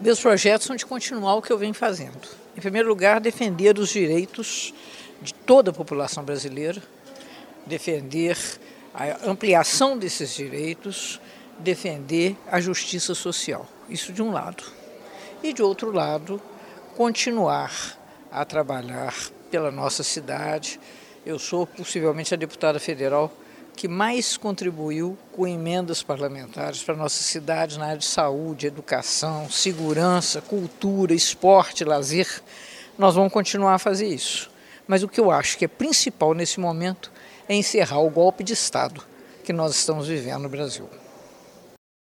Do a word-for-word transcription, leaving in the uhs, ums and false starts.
Meus projetos são de continuar o que eu venho fazendo. Em primeiro lugar, defender os direitos de toda a população brasileira, defender a ampliação desses direitos, defender a justiça social. Isso de um lado. E de outro lado, continuar a trabalhar pela nossa cidade. Eu sou possivelmente a deputada federal que mais contribuiu com emendas parlamentares para a nossa cidade na área de saúde, educação, segurança, cultura, esporte, lazer. Nós vamos continuar a fazer isso. Mas o que eu acho que é principal nesse momento é encerrar o golpe de Estado que nós estamos vivendo no Brasil.